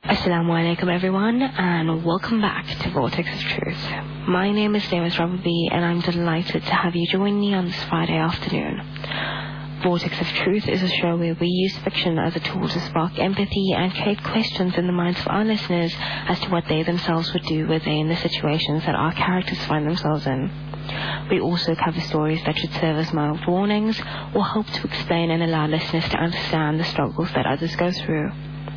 Assalamu alaikum everyone, and welcome back to Vortex of Truth. My name is Davis Rababi, and I'm delighted to have you join me on this Friday afternoon. Vortex of Truth is a show where we use fiction as a tool to spark empathy and create questions in the minds of our listeners as to what they themselves would do were they in the situations that our characters find themselves in. We also cover stories that should serve as mild warnings or help to explain and allow listeners to understand the struggles that others go through.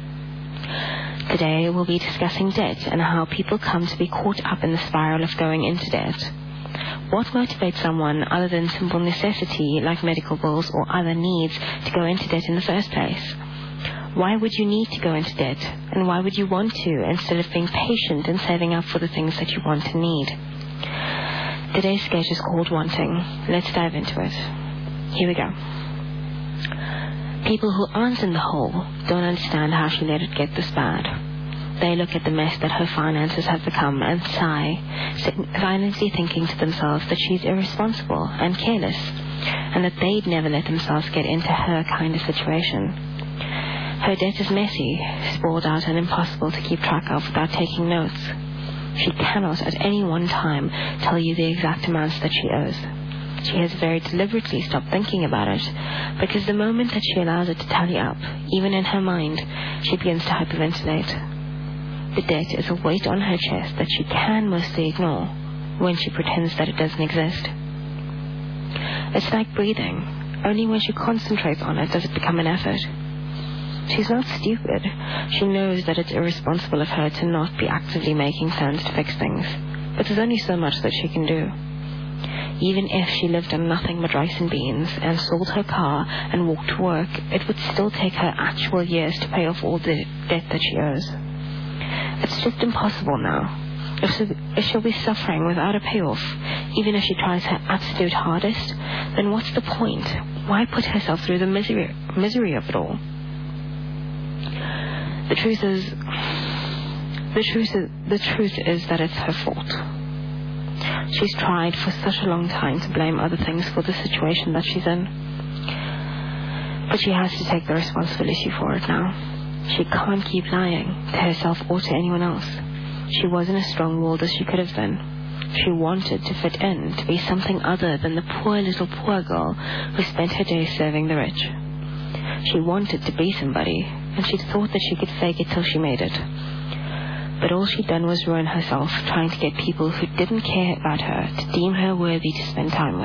Today we'll be discussing debt and how people come to be caught up in the spiral of going into debt. What motivates someone other than simple necessity like medical bills or other needs to go into debt in the first place? Why would you need to go into debt, and why would you want to instead of being patient and saving up for the things that you want and need? Today's sketch is called Wanting. Let's dive into it. Here we go. People who aren't in the hole don't understand how she let it get this bad. They look at the mess that her finances have become and sigh, silently thinking to themselves that she's irresponsible and careless, and that they'd never let themselves get into her kind of situation. Her debt is messy, sprawled out and impossible to keep track of without taking notes. She cannot at any one time tell you the exact amounts that she owes. She has very deliberately stopped thinking about it, because the moment that she allows it to tally up, even in her mind, she begins to hyperventilate. The debt is a weight on her chest that she can mostly ignore when she pretends that it doesn't exist. It's like breathing. Only when she concentrates on it does it become an effort. She's not stupid. She knows that it's irresponsible of her to not be actively making plans to fix things, but there's only so much that she can do. Even if she lived on nothing but rice and beans and sold her car and walked to work, it would still take her actual years to pay off all the debt that she owes. It's just impossible now. If she'll be suffering without a payoff, even if she tries her absolute hardest, then what's the point? Why put herself through the misery of it all? The truth is that it's her fault. She's tried for such a long time to blame other things for the situation that she's in. But she has to take the responsibility for it now. She can't keep lying to herself or to anyone else. She wasn't as strong-willed as she could have been. She wanted to fit in, to be something other than the poor girl who spent her days serving the rich. She wanted to be somebody, and she thought that she could fake it till she made it. But all she'd done was ruin herself, trying to get people who didn't care about her to deem her worthy to spend time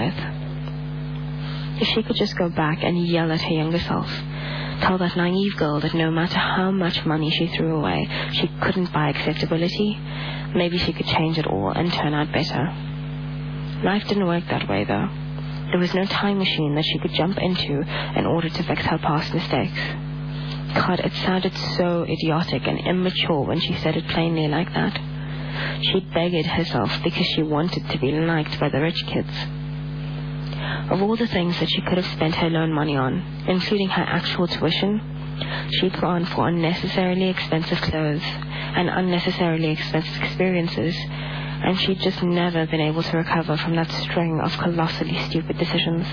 with. If she could just go back and yell at her younger self, tell that naive girl that no matter how much money she threw away, she couldn't buy acceptability, maybe she could change it all and turn out better. Life didn't work that way, though. There was no time machine that she could jump into in order to fix her past mistakes. God, it sounded so idiotic and immature when she said it plainly like that. She begged herself because she wanted to be liked by the rich kids. Of all the things that she could have spent her loan money on, including her actual tuition, she'd gone for unnecessarily expensive clothes and unnecessarily expensive experiences, and she'd just never been able to recover from that string of colossally stupid decisions.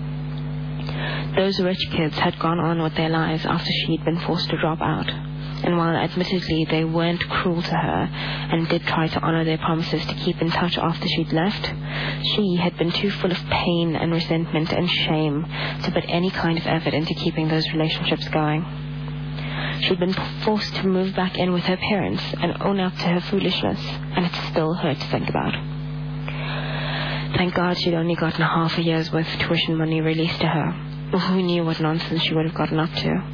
Those rich kids had gone on with their lives after she'd been forced to drop out, and while admittedly they weren't cruel to her and did try to honor their promises to keep in touch after she'd left, she had been too full of pain and resentment and shame to put any kind of effort into keeping those relationships going. She'd been forced to move back in with her parents and own up to her foolishness, and it still hurt to think about. Thank God she'd only gotten half a year's worth of tuition money released to her. Who knew what nonsense she would have gotten up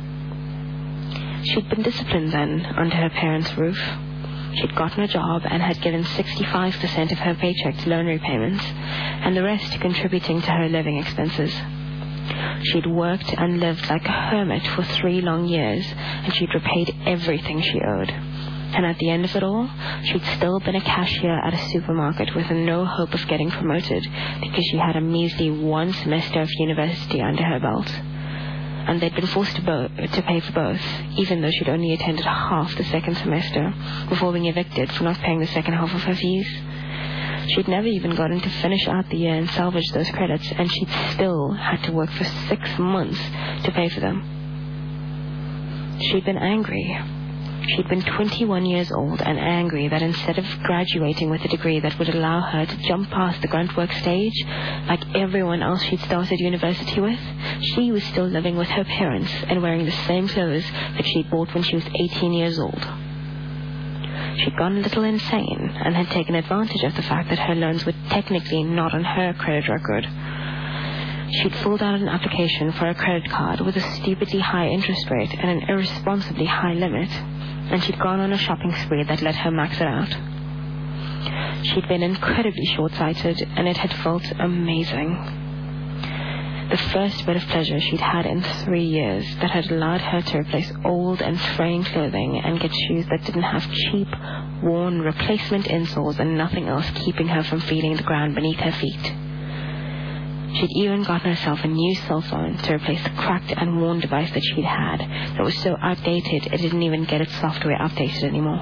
to? She'd been disciplined then, under her parents' roof. She'd gotten a job and had given 65% of her paycheck to loan repayments, and the rest to contributing to her living expenses. She'd worked and lived like a hermit for 3 long years, and she'd repaid everything she owed. And at the end of it all, she'd still been a cashier at a supermarket with no hope of getting promoted because she had a measly 1 semester of university under her belt. And they'd been forced to pay for both, even though she'd only attended half the second semester before being evicted for not paying the second half of her fees. She'd never even gotten to finish out the year and salvage those credits, and she'd still had to work for 6 months to pay for them. She'd been angry. She'd been 21 years old and angry that instead of graduating with a degree that would allow her to jump past the grunt work stage, like everyone else she'd started university with, she was still living with her parents and wearing the same clothes that she'd bought when she was 18 years old. She'd gone a little insane and had taken advantage of the fact that her loans were technically not on her credit record. She'd filled out an application for a credit card with a stupidly high interest rate and an irresponsibly high limit, and she'd gone on a shopping spree that let her max it out. She'd been incredibly short-sighted, and it had felt amazing. The first bit of pleasure she'd had in 3 years that had allowed her to replace old and fraying clothing and get shoes that didn't have cheap, worn replacement insoles and nothing else keeping her from feeling the ground beneath her feet. She'd even gotten herself a new cell phone to replace the cracked and worn device that she'd had that was so outdated it didn't even get its software updated anymore.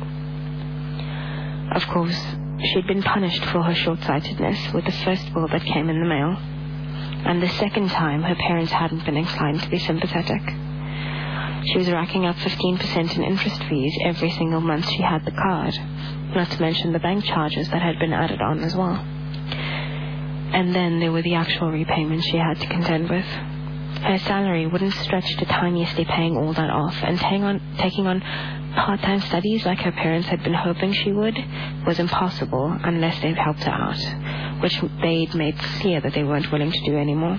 Of course, she'd been punished for her short-sightedness with the first bill that came in the mail, and the second time her parents hadn't been inclined to be sympathetic. She was racking up 15% in interest fees every single month she had the card, not to mention the bank charges that had been added on as well. And then there were the actual repayments she had to contend with. Her salary wouldn't stretch to timeously paying all that off, and taking on part-time studies like her parents had been hoping she would was impossible unless they'd helped her out, which they'd made clear that they weren't willing to do anymore.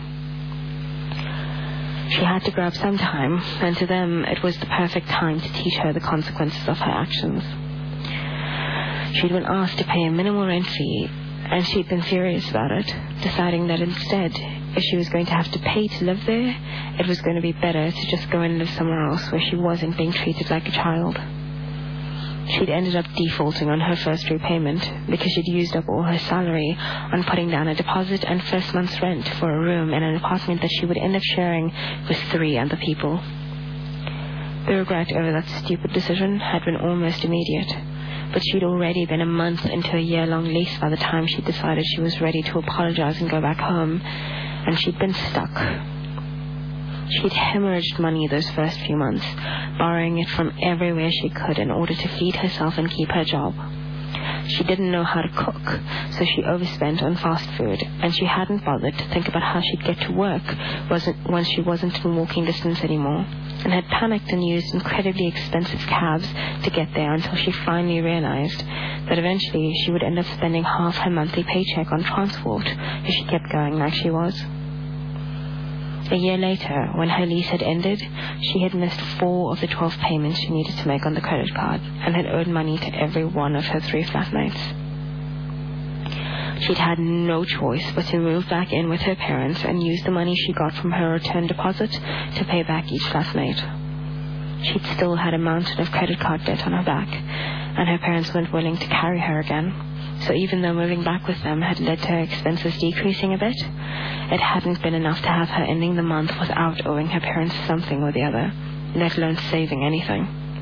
She had to grow up sometime, and to them it was the perfect time to teach her the consequences of her actions. She'd been asked to pay a minimal rent fee, and she'd been serious about it, deciding that instead, if she was going to have to pay to live there, it was going to be better to just go and live somewhere else where she wasn't being treated like a child. She'd ended up defaulting on her first repayment because she'd used up all her salary on putting down a deposit and first month's rent for a room in an apartment that she would end up sharing with 3 other people. The regret over that stupid decision had been almost immediate, but she'd already been a month into a year-long lease by the time she decided she was ready to apologize and go back home, and she'd been stuck. She'd hemorrhaged money those first few months, borrowing it from everywhere she could in order to feed herself and keep her job. She didn't know how to cook, so she overspent on fast food, and she hadn't bothered to think about how she'd get to work once she wasn't in walking distance anymore, and had panicked and used incredibly expensive cabs to get there until she finally realized that eventually she would end up spending half her monthly paycheck on transport if she kept going like she was. A year later, when her lease had ended, she had missed 4 of the 12 payments she needed to make on the credit card and had owed money to every one of her 3 flatmates. She'd had no choice but to move back in with her parents and use the money she got from her return deposit to pay back each flatmate. She'd still had a mountain of credit card debt on her back, and her parents weren't willing to carry her again. So even though moving back with them had led to her expenses decreasing a bit, it hadn't been enough to have her ending the month without owing her parents something or the other, let alone saving anything.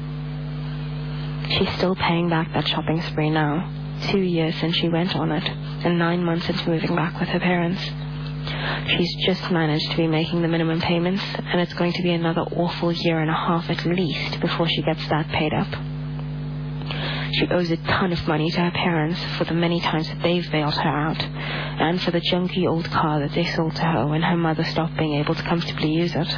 She's still paying back that shopping spree now, 2 years since she went on it, and 9 months into moving back with her parents. She's just managed to be making the minimum payments, and it's going to be another awful year and a half at least before she gets that paid up. She owes a ton of money to her parents for the many times that they've bailed her out, and for the junky old car that they sold to her when her mother stopped being able to comfortably use it.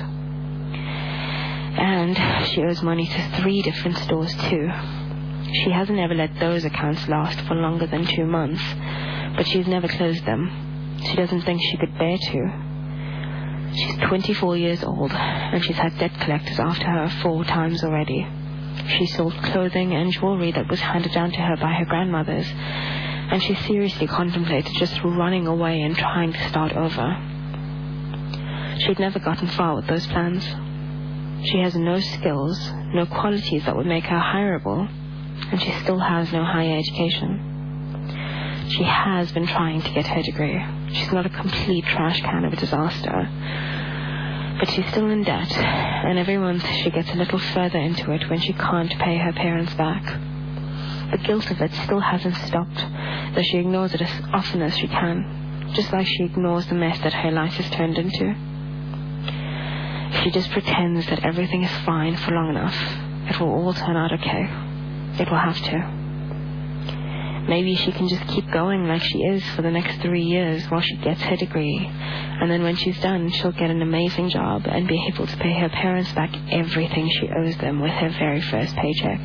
And she owes money to 3 different stores too. She hasn't ever let those accounts last for longer than 2 months, but she's never closed them. She doesn't think she could bear to. She's 24 years old, and she's had debt collectors after her 4 times already. She sold clothing and jewelry that was handed down to her by her grandmothers, and she seriously contemplated just running away and trying to start over. She'd never gotten far with those plans. She has no skills, no qualities that would make her hireable, and she still has no higher education. She has been trying to get her degree. She's not a complete trash can of a disaster, but she's still in debt, and every month she gets a little further into it when she can't pay her parents back. The guilt of it still hasn't stopped, though she ignores it as often as she can, just like she ignores the mess that her life has turned into. She just pretends that everything is fine for long enough, It will all turn out okay. It will have to. Maybe she can just keep going like she is for the next 3 years while she gets her degree. And then when she's done, she'll get an amazing job and be able to pay her parents back everything she owes them with her very first paycheck.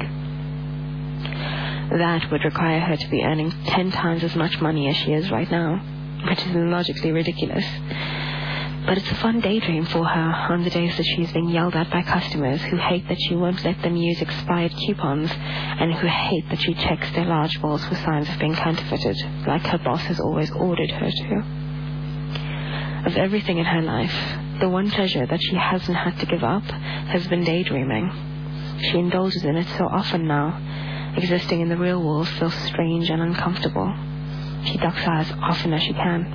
That would require her to be earning 10 times as much money as she is right now, which is logically ridiculous. But it's a fun daydream for her on the days that she's being yelled at by customers who hate that she won't let them use expired coupons and who hate that she checks their large balls for signs of being counterfeited, like her boss has always ordered her to. Of everything in her life, the one pleasure that she hasn't had to give up has been daydreaming. She indulges in it so often now. Existing in the real world feels strange and uncomfortable. She ducks out as often as she can.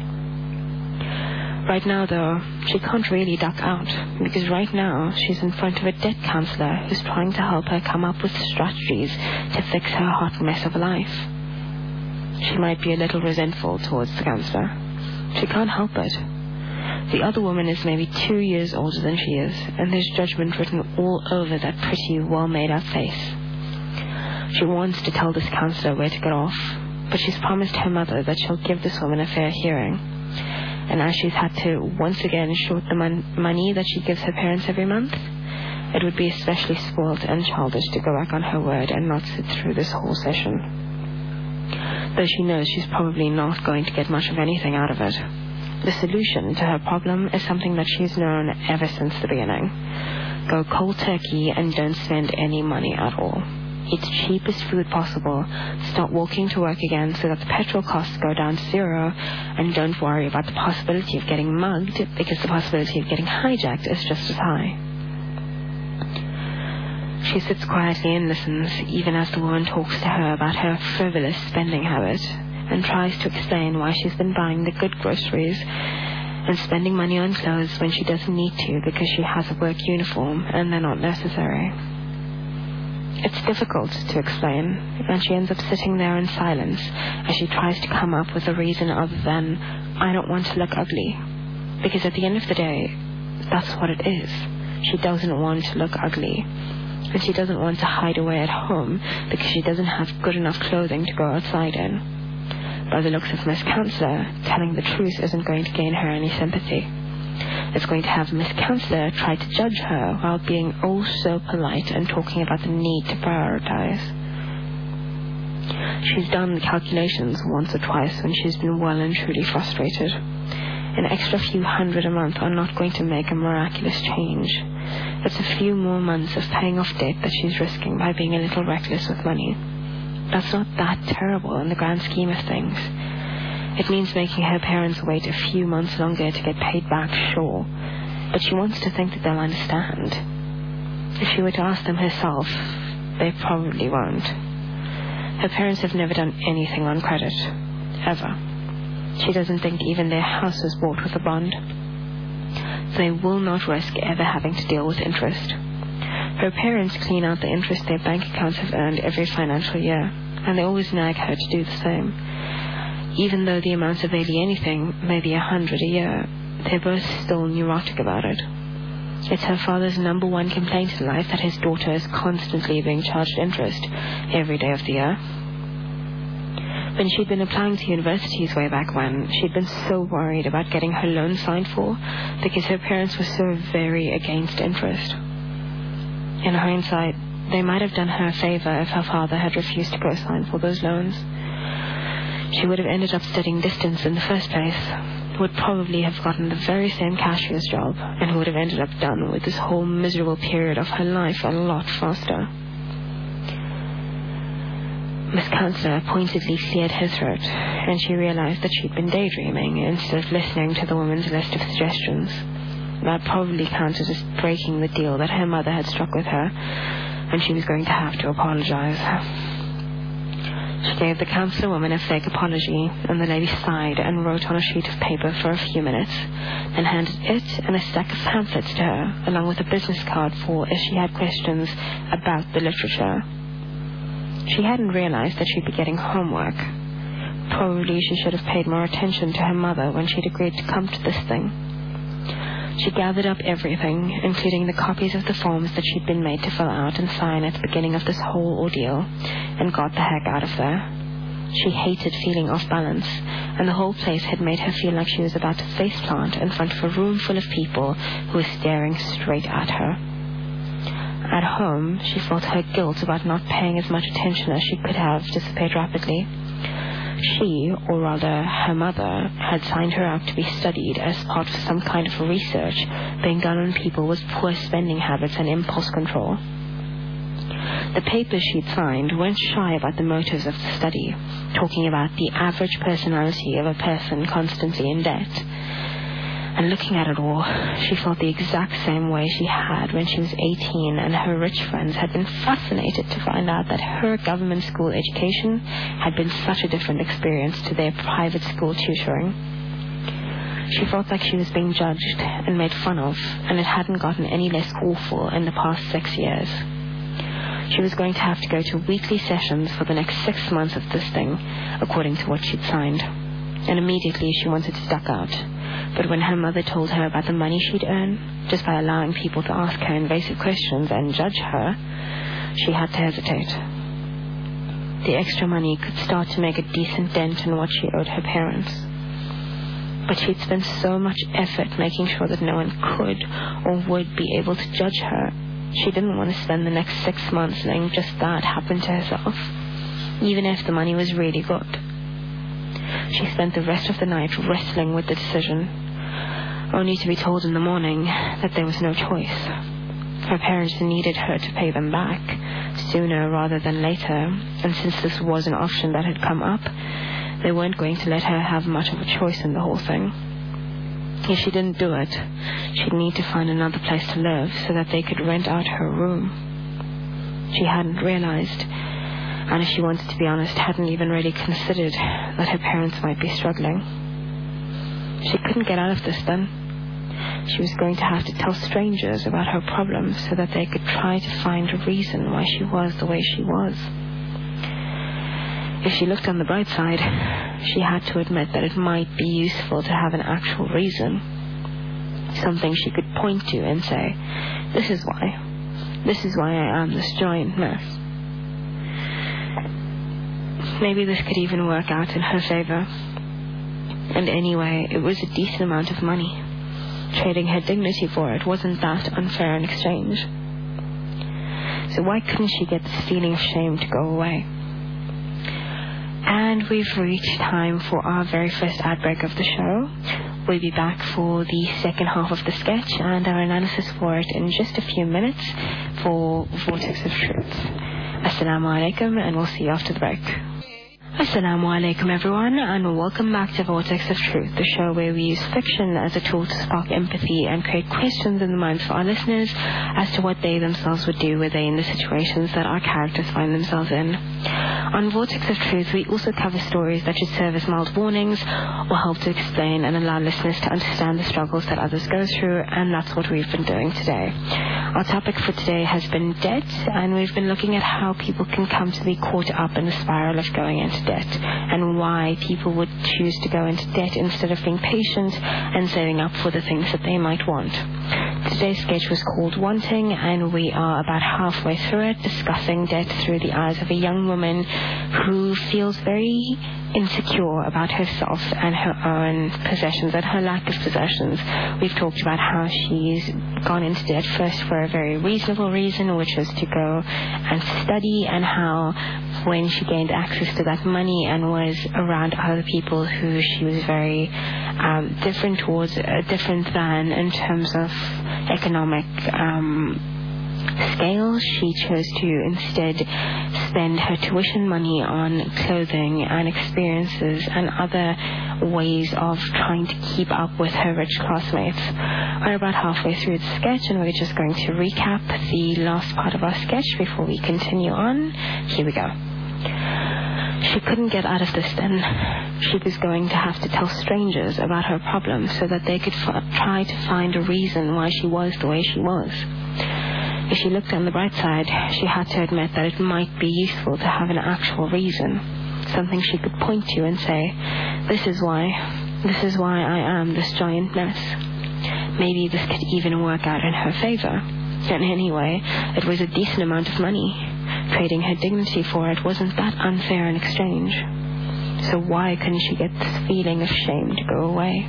Right now, though, she can't really duck out, because right now she's in front of a debt counselor who's trying to help her come up with strategies to fix her hot mess of a life. She might be a little resentful towards the counselor. She can't help it. The other woman is maybe 2 years older than she is, and there's judgment written all over that pretty, well-made-up face. She wants to tell this counselor where to get off, but she's promised her mother that she'll give this woman a fair hearing. And as she's had to once again short the money that she gives her parents every month, it would be especially spoilt and childish to go back on her word and not sit through this whole session. Though she knows she's probably not going to get much of anything out of it. The solution to her problem is something that she's known ever since the beginning. Go cold turkey and don't spend any money at all. Eat the cheapest food possible, start walking to work again so that the petrol costs go down to 0, and don't worry about the possibility of getting mugged because the possibility of getting hijacked is just as high. She sits quietly and listens, even as the woman talks to her about her frivolous spending habit, and tries to explain why she's been buying the good groceries and spending money on clothes when she doesn't need to because she has a work uniform and they're not necessary. It's difficult to explain, and she ends up sitting there in silence as she tries to come up with a reason other than, I don't want to look ugly. Because at the end of the day, that's what it is. She doesn't want to look ugly. And she doesn't want to hide away at home because she doesn't have good enough clothing to go outside in. By the looks of Miss Counselor, telling the truth isn't going to gain her any sympathy. It's going to have Miss Counselor try to judge her while being oh so polite and talking about the need to prioritize. She's done the calculations once or twice when she's been well and truly frustrated. An extra few hundred a month are not going to make a miraculous change. It's a few more months of paying off debt that she's risking by being a little reckless with money. That's not that terrible in the grand scheme of things. It means making her parents wait a few months longer to get paid back, sure, but she wants to think that they'll understand. If she were to ask them herself, they probably won't. Her parents have never done anything on credit, ever. She doesn't think even their house was bought with a bond. They will not risk ever having to deal with interest. Her parents clean out the interest their bank accounts have earned every financial year, and they always nag her to do the same. Even though the amounts of barely anything, maybe 100 a year, they're both still neurotic about it. It's her father's number one complaint in life that his daughter is constantly being charged interest every day of the year. When she'd been applying to universities way back when, she'd been so worried about getting her loan signed for because her parents were so very against interest. In hindsight, they might have done her a favor if her father had refused to go sign for those loans. She would have ended up studying distance in the first place, would probably have gotten the very same cashier's job, and would have ended up done with this whole miserable period of her life a lot faster. Miss Counselor pointedly cleared her throat, and she realized that she'd been daydreaming instead of listening to the woman's list of suggestions. That probably counted as breaking the deal that her mother had struck with her, and she was going to have to apologize. She gave the counselor woman a fake apology, and the lady sighed and wrote on a sheet of paper for a few minutes, then handed it and a stack of pamphlets to her, along with a business card for if she had questions about the literature. She hadn't realized that she'd be getting homework. Probably she should have paid more attention to her mother when she'd agreed to come to this thing. She gathered up everything, including the copies of the forms that she'd been made to fill out and sign at the beginning of this whole ordeal, and got the heck out of there. She hated feeling off balance, and the whole place had made her feel like she was about to faceplant in front of a room full of people who were staring straight at her. At home, she felt her guilt about not paying as much attention as she could have dissipate rapidly. She, or rather her mother, had signed her up to be studied as part of some kind of research being done on people with poor spending habits and impulse control. The papers she'd signed weren't shy about the motives of the study, talking about the average personality of a person constantly in debt. And looking at it all, she felt the exact same way she had when she was 18 and her rich friends had been fascinated to find out that her government school education had been such a different experience to their private school tutoring. She felt like she was being judged and made fun of, and it hadn't gotten any less awful in the past 6 years. She was going to have to go to weekly sessions for the next 6 months of this thing, according to what she'd signed. And immediately she wanted to duck out. But when her mother told her about the money she'd earn, just by allowing people to ask her invasive questions and judge her, she had to hesitate. The extra money could start to make a decent dent in what she owed her parents. But she'd spent so much effort making sure that no one could or would be able to judge her. She didn't want to spend the next 6 months letting just that happen to herself, even if the money was really good. She spent the rest of the night wrestling with the decision, only to be told in the morning that there was no choice. Her parents needed her to pay them back, sooner rather than later, and since this was an option that had come up, they weren't going to let her have much of a choice in the whole thing. If she didn't do it, she'd need to find another place to live so that they could rent out her room. She hadn't realized, and if she wanted to be honest, hadn't even really considered that her parents might be struggling. She couldn't get out of this then. She was going to have to tell strangers about her problems so that they could try to find a reason why she was the way she was. If she looked on the bright side, she had to admit that it might be useful to have an actual reason. Something she could point to and say, this is why I am this giant mess. Maybe this could even work out in her favor. And anyway, it was a decent amount of money. Trading her dignity for it wasn't that unfair an exchange. So why couldn't she get this feeling of shame to go away? And we've reached time for our very first ad break of the show. We'll be back for the second half of the sketch and our analysis for it in just a few minutes for Vortex of Truth. Assalamu alaikum, and we'll see you after the break. Assalamu alaikum everyone, and welcome back to Vortex of Truth, the show where we use fiction as a tool to spark empathy and create questions in the minds of our listeners as to what they themselves would do were they in the situations that our characters find themselves in. On Vortex of Truth, we also cover stories that should serve as mild warnings or help to explain and allow listeners to understand the struggles that others go through, and that's what we've been doing today. Our topic for today has been debt, and we've been looking at how people can come to be caught up in the spiral of going into debt, and why people would choose to go into debt instead of being patient and saving up for the things that they might want. Today's sketch was called Wanting, and we are about halfway through it, discussing debt through the eyes of a young woman who feels very insecure about herself and her own possessions and her lack of possessions. We've talked about how she's gone into debt first for a very reasonable reason, which was to go and study, and how when she gained access to that money and was around other people who she was very different than in terms of economic scale, she chose to instead spend her tuition money on clothing and experiences and other ways of trying to keep up with her rich classmates. We're about halfway through the sketch, and we're just going to recap the last part of our sketch before we continue on. Here we go. She couldn't get out of this then. She was going to have to tell strangers about her problems so that they could try to find a reason why she was the way she was. If she looked on the bright side, she had to admit that it might be useful to have an actual reason, something she could point to and say, this is why I am this giant mess. Maybe this could even work out in her favor. And anyway, it was a decent amount of money. Trading her dignity for it wasn't that unfair an exchange. So why couldn't she get this feeling of shame to go away?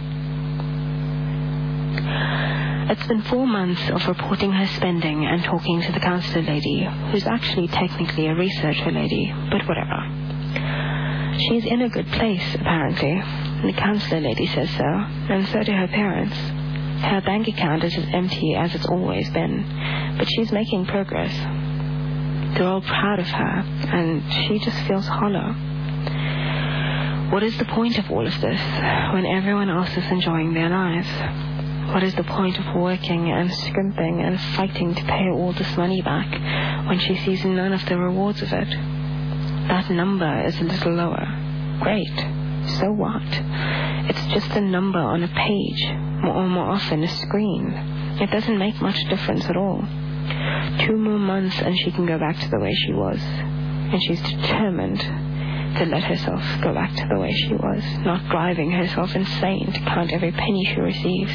It's been 4 months of reporting her spending and talking to the counsellor lady, who's actually technically a researcher lady, but whatever. She's in a good place, apparently. The counsellor lady says so, and so do her parents. Her bank account is as empty as it's always been, but she's making progress. They're all proud of her, and she just feels hollow. What is the point of all of this when everyone else is enjoying their lives? What is the point of working and scrimping and fighting to pay all this money back when she sees none of the rewards of it? That number is a little lower. Great. So what? It's just a number on a page, or more often a screen. It doesn't make much difference at all. 2 more months and she can go back to the way she was. And she's determined to let herself go back to the way she was, not driving herself insane to count every penny she receives.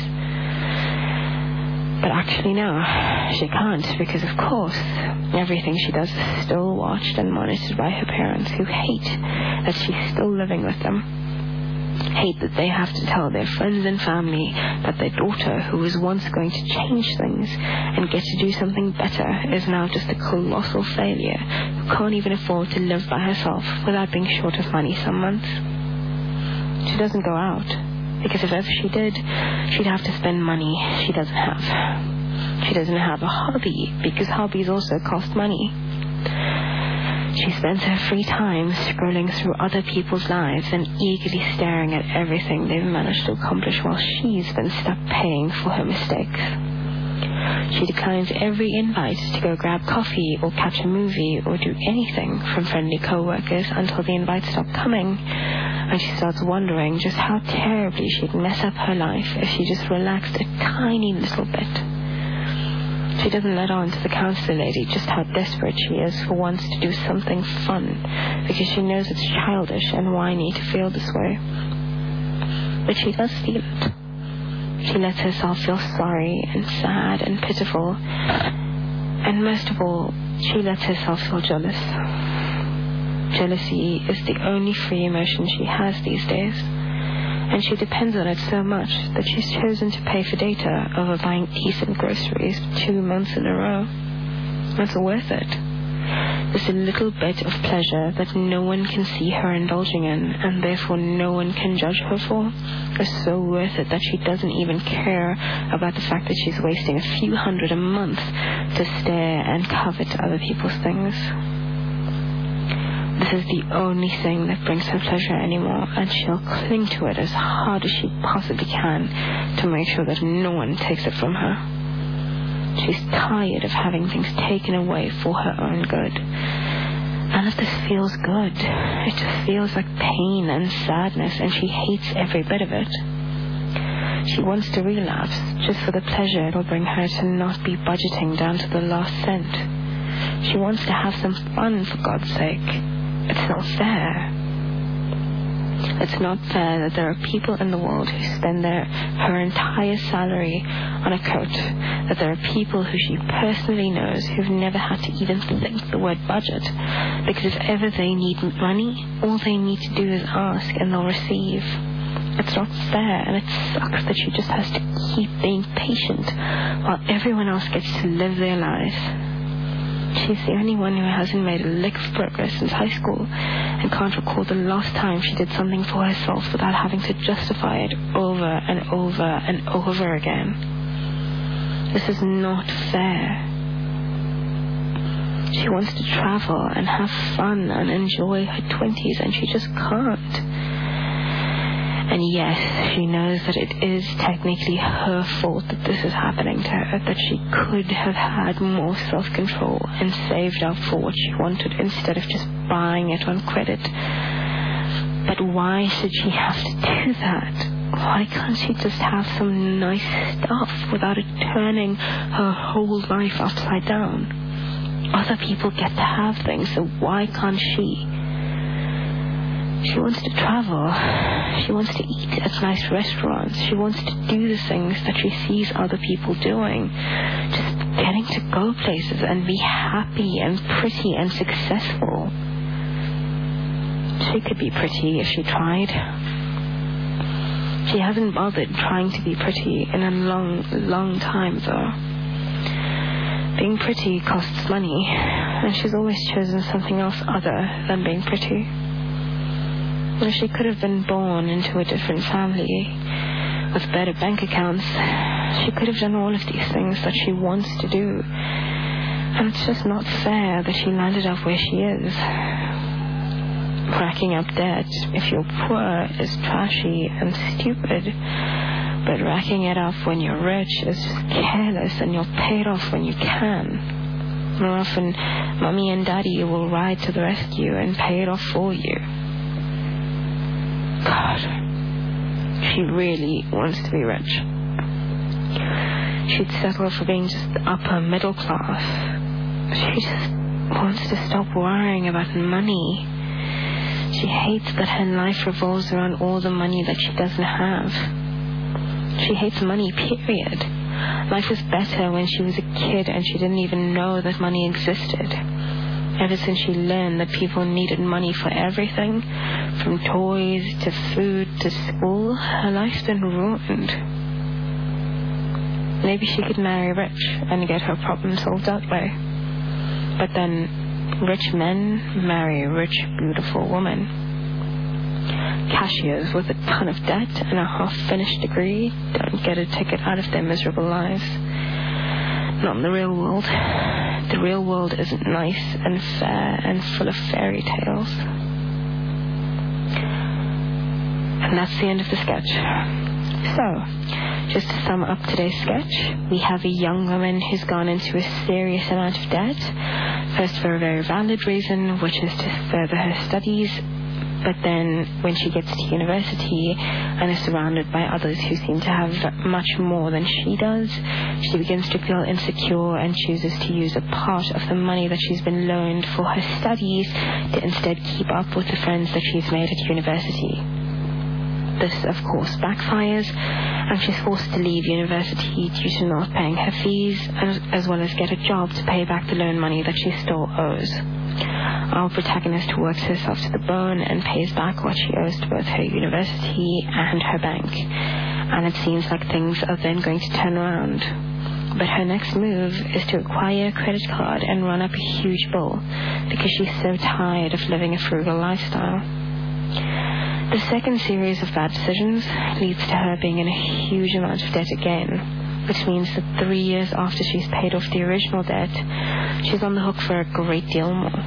But actually no, she can't, because of course everything she does is still watched and monitored by her parents, who hate that she's still living with them. Hate that they have to tell their friends and family that their daughter, who was once going to change things and get to do something better, is now just a colossal failure who can't even afford to live by herself without being short of money some months. She doesn't go out, because if ever she did, she'd have to spend money she doesn't have. She doesn't have a hobby, because hobbies also cost money. She spends her free time scrolling through other people's lives and eagerly staring at everything they've managed to accomplish while she's been stuck paying for her mistakes. She declines every invite to go grab coffee or catch a movie or do anything from friendly co-workers until the invites stop coming, and she starts wondering just how terribly she'd mess up her life if she just relaxed a tiny little bit. She doesn't let on to the counsellor lady just how desperate she is for once to do something fun, because she knows it's childish and whiny to feel this way. But she does feel it. She lets herself feel sorry and sad and pitiful, and most of all, she lets herself feel jealous. Jealousy is the only free emotion she has these days, and she depends on it so much that she's chosen to pay for data over buying decent groceries 2 months in a row. It's worth it. This little bit of pleasure that no one can see her indulging in, and therefore no one can judge her for, is so worth it that she doesn't even care about the fact that she's wasting a few hundred a month to stare and covet other people's things. This is the only thing that brings her pleasure anymore, and she'll cling to it as hard as she possibly can to make sure that no one takes it from her. She's tired of having things taken away for her own good. None of this feels good. It just feels like pain and sadness, and she hates every bit of it. She wants to relapse just for the pleasure it'll bring her to not be budgeting down to the last cent. She wants to have some fun, for God's sake. It's not fair. It's not fair that there are people in the world who spend her entire salary on a coat, that there are people who she personally knows who've never had to even think the word budget, because if ever they need money, all they need to do is ask and they'll receive. It's not fair, and it sucks that she just has to keep being patient while everyone else gets to live their lives. She's the only one who hasn't made a lick of progress since high school and can't recall the last time she did something for herself without having to justify it over and over and over again. This is not fair. She wants to travel and have fun and enjoy her 20s, and she just can't. And yes, she knows that it is technically her fault that this is happening to her, that she could have had more self-control and saved up for what she wanted instead of just buying it on credit. But why should she have to do that? Why can't she just have some nice stuff without it turning her whole life upside down? Other people get to have things, so why can't she? She wants to travel. She wants to eat at nice restaurants. She wants to do the things that she sees other people doing. Just getting to go places and be happy and pretty and successful. She could be pretty if she tried. She hasn't bothered trying to be pretty in a long time, though. Being pretty costs money, and she's always chosen something else other than being pretty. If she could have been born into a different family with better bank accounts, she could have done all of these things that she wants to do. And it's just not fair that she landed up where she is. Racking up debt, if you're poor, is trashy and stupid. But racking it up when you're rich is just careless, and you'll pay it off when you can. More often, Mommy and Daddy will ride to the rescue and pay it off for you. God, she really wants to be rich. She'd settle for being just upper middle class. She just wants to stop worrying about money. She hates that her life revolves around all the money that she doesn't have. She hates money, period. Life was better when she was a kid and she didn't even know that money existed. Ever since she learned that people needed money for everything, from toys to food to school, her life's been ruined. Maybe she could marry rich and get her problem solved that way. But then, rich men marry rich, beautiful women. Cashiers with a ton of debt and a half-finished degree don't get a ticket out of their miserable lives. Not in the real world. The real world isn't nice and fair and full of fairy tales. And that's the end of the sketch. So, just to sum up today's sketch, we have a young woman who's gone into a serious amount of debt, first for a very valid reason, which is to further her studies, but then when she gets to university and is surrounded by others who seem to have much more than she does, she begins to feel insecure and chooses to use a part of the money that she's been loaned for her studies to instead keep up with the friends that she's made at university. This, of course, backfires, and she's forced to leave university due to not paying her fees, as well as get a job to pay back the loan money that she still owes. Our protagonist works herself to the bone and pays back what she owes to both her university and her bank. And it seems like things are then going to turn around. But her next move is to acquire a credit card and run up a huge bill because she's so tired of living a frugal lifestyle. The second series of bad decisions leads to her being in a huge amount of debt again, which means that 3 years after she's paid off the original debt, she's on the hook for a great deal more.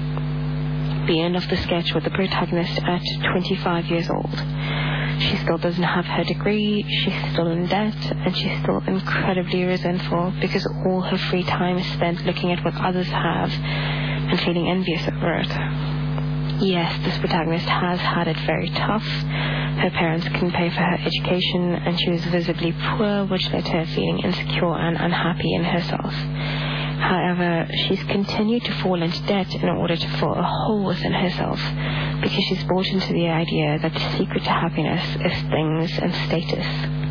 The end of the sketch with the protagonist at 25 years old. She still doesn't have her degree, she's still in debt, and she's still incredibly resentful because all her free time is spent looking at what others have and feeling envious over it. Yes, this protagonist has had it very tough. Her parents couldn't pay for her education, and she was visibly poor, which led to her feeling insecure and unhappy in herself. However, she's continued to fall into debt in order to fill a hole within herself, because she's bought into the idea that the secret to happiness is things and status.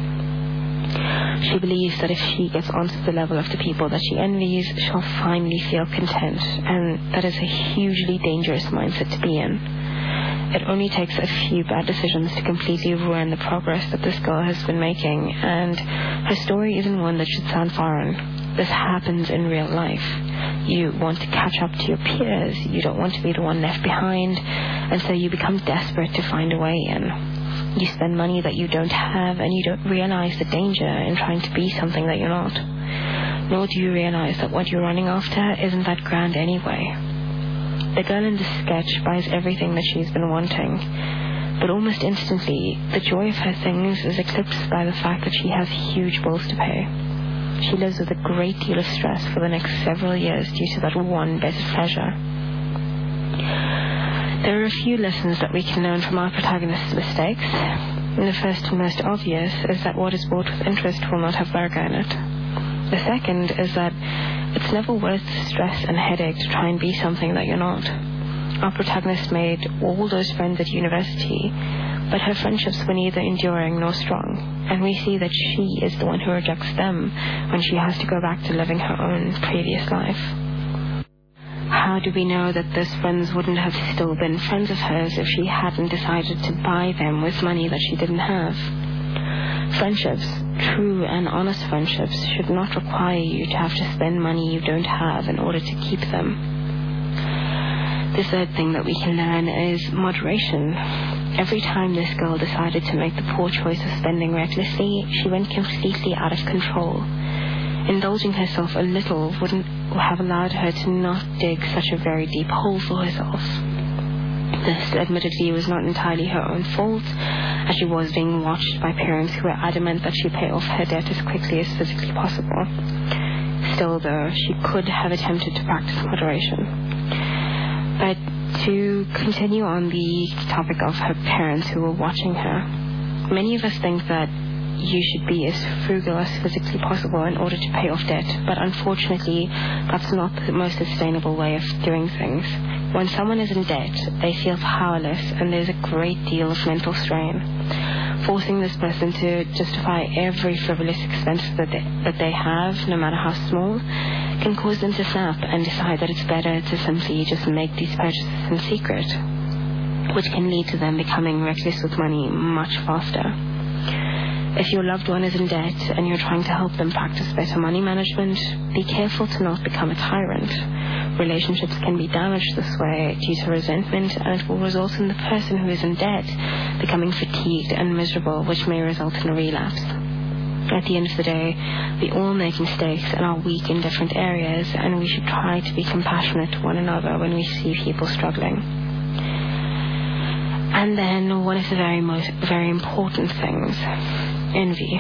She believes that if she gets onto the level of the people that she envies, she'll finally feel content, and that is a hugely dangerous mindset to be in. It only takes a few bad decisions to completely ruin the progress that this girl has been making, and her story isn't one that should sound foreign. This happens in real life. You want to catch up to your peers, you don't want to be the one left behind, and so you become desperate to find a way in. You spend money that you don't have, and you don't realize the danger in trying to be something that you're not. Nor do you realize that what you're running after isn't that grand anyway. The girl in the sketch buys everything that she's been wanting, but almost instantly, the joy of her things is eclipsed by the fact that she has huge bills to pay. She lives with a great deal of stress for the next several years due to that one bit of pleasure. There are a few lessons that we can learn from our protagonist's mistakes. And the first and most obvious is that what is bought with interest will not have Virgo in it. The second is that it's never worth the stress and headache to try and be something that you're not. Our protagonist made all those friends at university, but her friendships were neither enduring nor strong, and we see that she is the one who rejects them when she has to go back to living her own previous life. How do we know that those friends wouldn't have still been friends of hers if she hadn't decided to buy them with money that she didn't have? Friendships, true and honest friendships, should not require you to have to spend money you don't have in order to keep them. The third thing that we can learn is moderation. Every time this girl decided to make the poor choice of spending recklessly, she went completely out of control. Indulging herself a little wouldn't have allowed her to not dig such a very deep hole for herself. This admittedly was not entirely her own fault, as she was being watched by parents who were adamant that she pay off her debt as quickly as physically possible. Still, though, she could have attempted to practice moderation. But to continue on the topic of her parents who were watching her, many of us think that you should be as frugal as physically possible in order to pay off debt, but unfortunately that's not the most sustainable way of doing things. When someone is in debt, they feel powerless and there's a great deal of mental strain. Forcing this person to justify every frivolous expense that they have, no matter how small, can cause them to snap and decide that it's better to simply just make these purchases in secret, which can lead to them becoming reckless with money much faster. If your loved one is in debt and you're trying to help them practice better money management, be careful to not become a tyrant. Relationships can be damaged this way due to resentment, and it will result in the person who is in debt becoming fatigued and miserable, which may result in a relapse. At the end of the day, we all make mistakes and are weak in different areas, and we should try to be compassionate to one another when we see people struggling. And then one of the very important things, envy.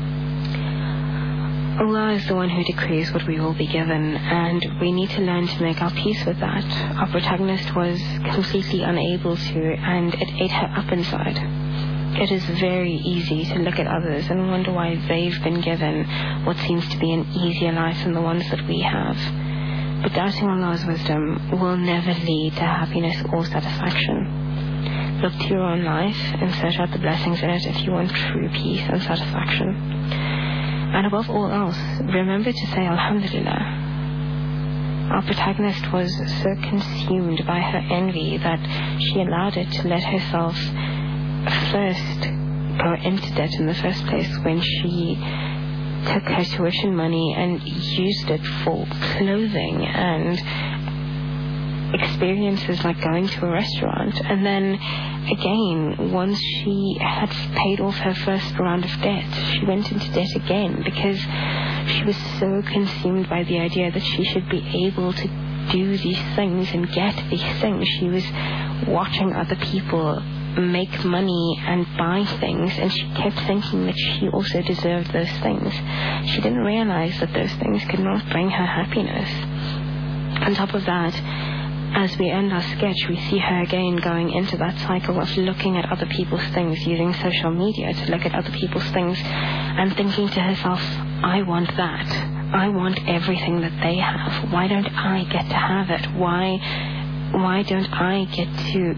Allah is the one who decrees what we will be given, and we need to learn to make our peace with that. Our protagonist was completely unable to, and it ate her up inside. It is very easy to look at others and wonder why they've been given what seems to be an easier life than the ones that we have. But doubting Allah's wisdom will never lead to happiness or satisfaction. Look to your own life and search out the blessings in it if you want true peace and satisfaction. And above all else, remember to say Alhamdulillah. Our protagonist was so consumed by her envy that she allowed it to let herself first go into debt in the first place when she took her tuition money and used it for clothing and experiences like going to a restaurant. And then again, once she had paid off her first round of debt, she went into debt again because she was so consumed by the idea that she should be able to do these things and get these things. She was watching other people make money and buy things, and she kept thinking that she also deserved those things. She didn't realize that those things could not bring her happiness. On top of that, as we end our sketch, we see her again going into that cycle of looking at other people's things, using social media to look at other people's things and thinking to herself, I want that. I want everything that they have. Why don't I get to have it? Why don't I get to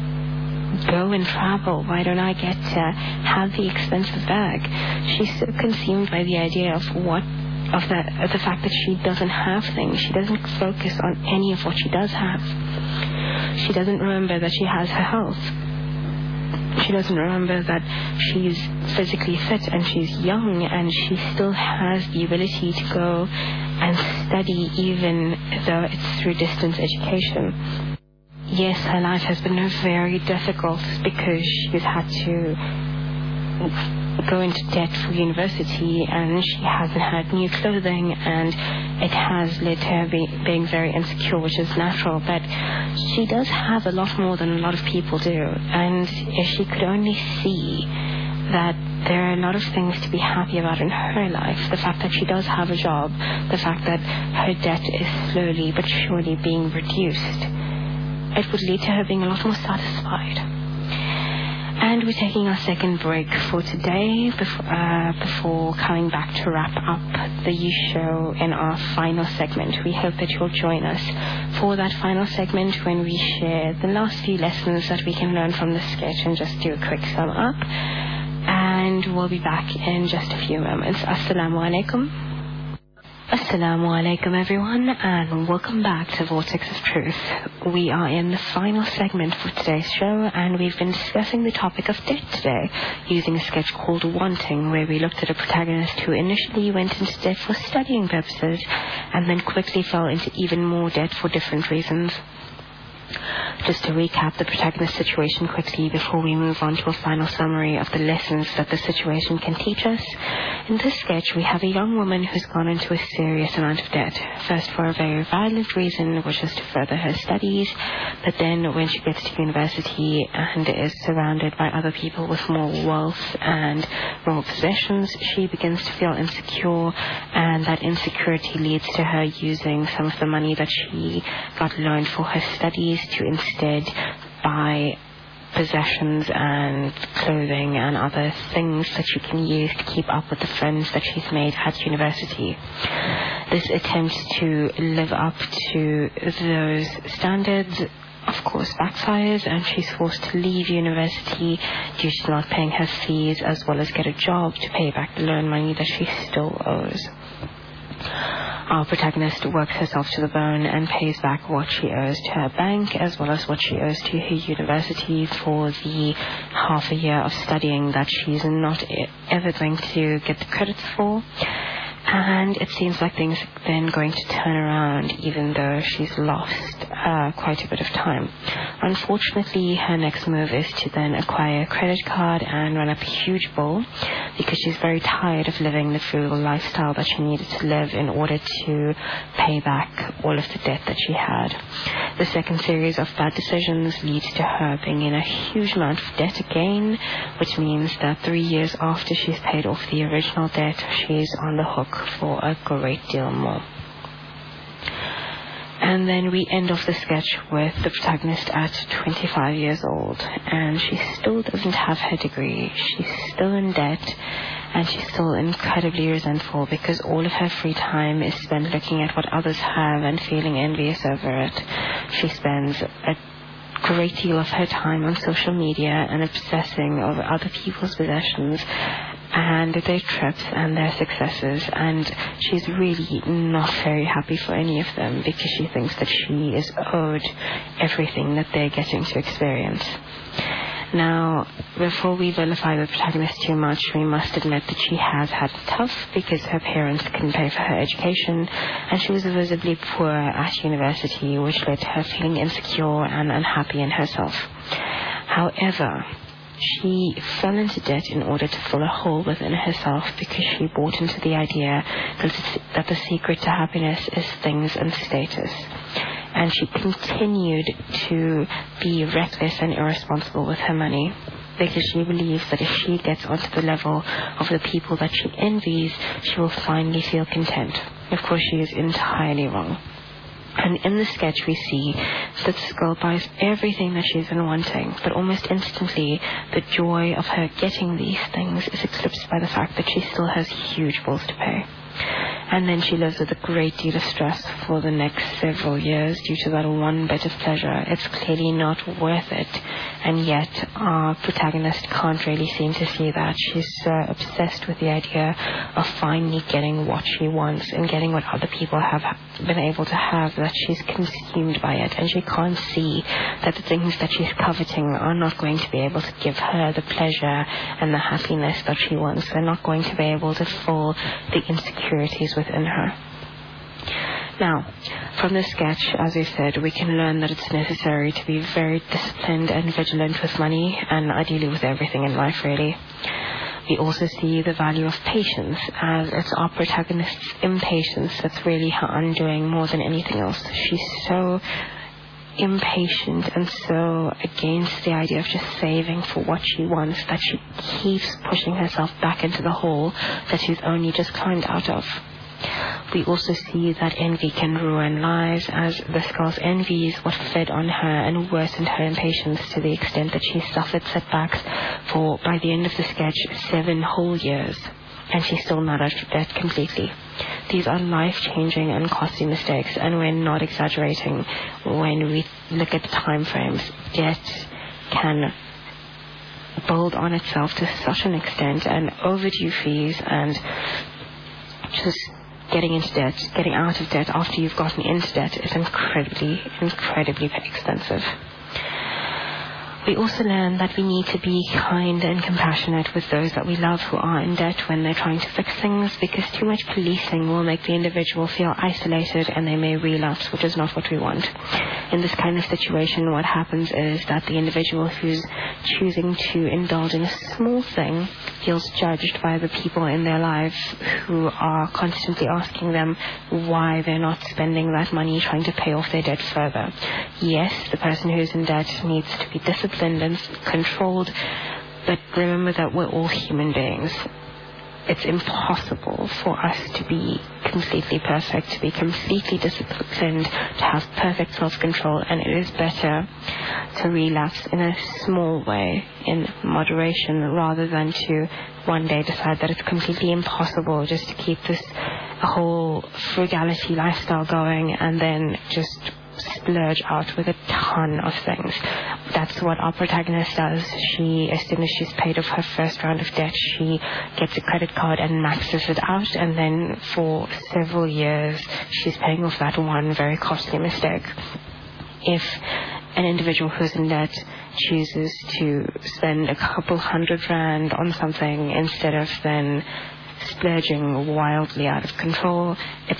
go and travel? Why don't I get to have the expensive bag? She's so consumed by the idea of the fact that she doesn't have things. She doesn't focus on any of what she does have. She doesn't remember that she has her health. She doesn't remember that she's physically fit and she's young and she still has the ability to go and study, even though it's through distance education. Yes, her life has been very difficult because she's had to go into debt for university, and she hasn't had new clothing, and it has led to her being very insecure, which is natural. But she does have a lot more than a lot of people do, and if she could only see that there are a lot of things to be happy about in her life, the fact that she does have a job, the fact that her debt is slowly but surely being reduced, it would lead to her being a lot more satisfied. And we're taking our second break for today before coming back to wrap up the show in our final segment. We hope that you'll join us for that final segment when we share the last few lessons that we can learn from the sketch and just do a quick sum up. And we'll be back in just a few moments. Assalamu alaikum. Assalamu alaikum everyone, and welcome back to Vortex of Truth. We are in the final segment for today's show, and we've been discussing the topic of debt today using a sketch called Wanting, where we looked at a protagonist who initially went into debt for studying purposes and then quickly fell into even more debt for different reasons. Just to recap the protagonist's situation quickly before we move on to a final summary of the lessons that the situation can teach us. In this sketch, we have a young woman who's gone into a serious amount of debt. First for a very violent reason, which is to further her studies, but then when she gets to university and is surrounded by other people with more wealth and more possessions, she begins to feel insecure, and that insecurity leads to her using some of the money that she got loaned for her studies to instead buy possessions and clothing and other things that she can use to keep up with the friends that she's made at university. This attempt to live up to those standards, of course, backfires, and she's forced to leave university due to not paying her fees, as well as get a job to pay back the loan money that she still owes. Our protagonist works herself to the bone and pays back what she owes to her bank, as well as what she owes to her university for the half a year of studying that she's not ever going to get the credits for. And it seems like things are then going to turn around, even though she's lost quite a bit of time. Unfortunately, her next move is to then acquire a credit card and run up a huge bill, because she's very tired of living the frugal lifestyle that she needed to live in order to pay back all of the debt that she had. The second series of bad decisions leads to her being in a huge amount of debt again, which means that 3 years after she's paid off the original debt, she's on the hook for a great deal more. And then we end off the sketch with the protagonist at 25 years old, and she still doesn't have her degree. She's still in debt, and she's still incredibly resentful because all of her free time is spent looking at what others have and feeling envious over it. She spends a great deal of her time on social media and obsessing over other people's possessions and their trips and their successes, and she's really not very happy for any of them because she thinks that she is owed everything that they're getting to experience. Now, before we vilify the protagonist too much, we must admit that she has had it tough because her parents couldn't pay for her education, and she was visibly poor at university, which led to her feeling insecure and unhappy in herself. However, she fell into debt in order to fill a hole within herself because she bought into the idea that the secret to happiness is things and status. And she continued to be reckless and irresponsible with her money because she believes that if she gets onto the level of the people that she envies, she will finally feel content. Of course, she is entirely wrong. And in the sketch we see that this girl buys everything that she's been wanting, but almost instantly the joy of her getting these things is eclipsed by the fact that she still has huge bills to pay. And then she lives with a great deal of stress for the next several years due to that one bit of pleasure. It's clearly not worth it, and yet our protagonist can't really seem to see that. She's so obsessed with the idea of finally getting what she wants and getting what other people have been able to have that she's consumed by it, and she can't see that the things that she's coveting are not going to be able to give her the pleasure and the happiness that she wants. They're not going to be able to fill the insecurities within her. Now, from this sketch, as I said, we can learn that it's necessary to be very disciplined and vigilant with money, and ideally with everything in life, really. We also see the value of patience, as it's our protagonist's impatience that's really her undoing more than anything else. She's so impatient and so against the idea of just saving for what she wants that she keeps pushing herself back into the hole that she's only just climbed out of. We also see that envy can ruin lives, as this girl's envy is what fed on her and worsened her impatience to the extent that she suffered setbacks for, by the end of the sketch, 7 whole years. and she's still not out of debt completely. These are life-changing and costly mistakes, and we're not exaggerating when we look at the time frames. Debt can build on itself to such an extent, and overdue fees and just getting out of debt after you've gotten into debt is incredibly, incredibly expensive. We also learn that we need to be kind and compassionate with those that we love who are in debt when they're trying to fix things, because too much policing will make the individual feel isolated and they may relapse, which is not what we want. In this kind of situation, what happens is that the individual who's choosing to indulge in a small thing feels judged by the people in their lives who are constantly asking them why they're not spending that money trying to pay off their debt further. Yes, the person who's in debt needs to be disciplined and controlled, but remember that we're all human beings. It's impossible for us to be completely perfect, to be completely disciplined, to have perfect self-control, and it is better to relapse in a small way, in moderation, rather than to one day decide that it's completely impossible just to keep this whole frugality lifestyle going and then just splurge out with a ton of things. That's what our protagonist does. As soon as she's paid off her first round of debt, she gets a credit card and maxes it out, and then for several years she's paying off that one very costly mistake. If an individual who's in debt chooses to spend a couple $100 on something instead of then splurging wildly out of control, it's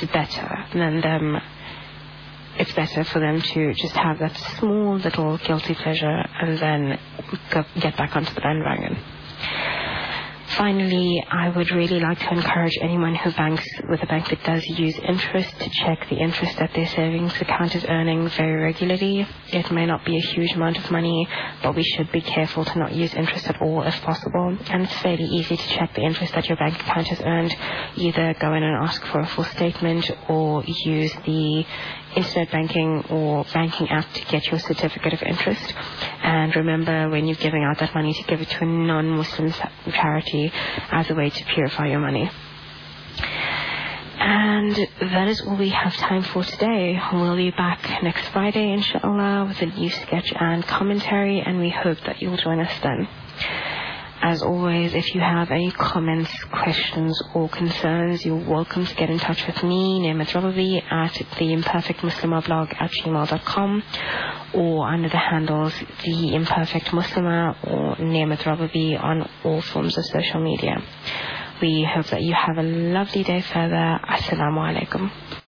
better for them to just have that small little guilty pleasure and then get back onto the bandwagon. Finally, I would really like to encourage anyone who banks with a bank that does use interest to check the interest that their savings account is earning very regularly. It may not be a huge amount of money, but we should be careful to not use interest at all if possible. And it's fairly easy to check the interest that your bank account has earned. Either go in and ask for a full statement or use the internet banking or banking app to get your certificate of interest. And remember, when you're giving out that money, to give it to a non-Muslim charity as a way to purify your money. And that is all we have time for today. We'll be back next Friday, inshallah, with a new sketch and commentary, and we hope that you'll join us then. As always, if you have any comments, questions, or concerns, you're welcome to get in touch with me, Nemat Rabavi, at theimperfectmuslimah@gmail.com, or under the handles The Imperfect Muslimah or Nemat Rabavi on all forms of social media. We hope that you have a lovely day further. Assalamu alaikum.